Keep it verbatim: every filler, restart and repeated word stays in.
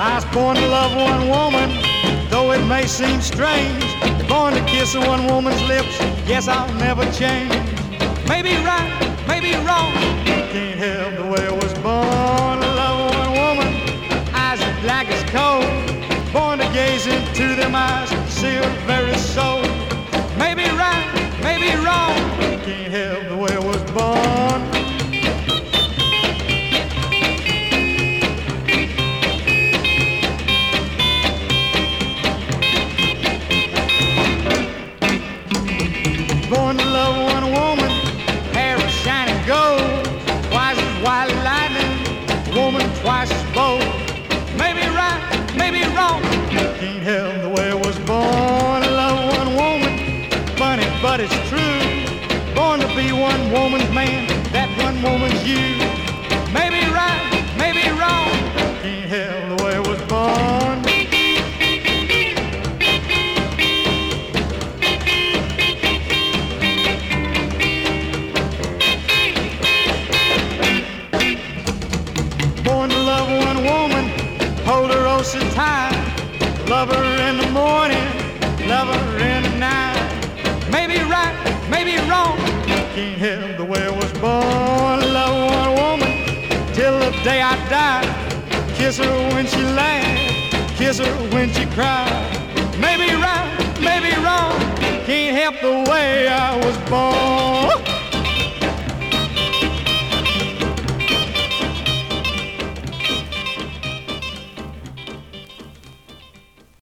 I was born to love one woman, though it may seem strange. Born to kiss one woman's lips, guess I'll never change. Maybe right, maybe wrong, can't help the way I was born to love one woman. Eyes as black as coal, born to gaze into them eyes, see her very soul. Maybe right, maybe wrong, can't help the way I was born. Born to love one woman, hair is shining gold, twice as white as lightning, woman twice as bold. Maybe right, maybe wrong, can't help the way I was born to love one woman. Funny, but it's true, born to be one woman's man, that one woman's you. Maybe right, maybe wrong, can't help the way I was born. Born to love one woman, hold her oh so tight, love her in the morning, love her in the night. Maybe right, maybe wrong, can't help the way I was born to love one woman till the day I die. Kiss her when she laughs, kiss her when she cries. Maybe right, maybe wrong, can't help the way I was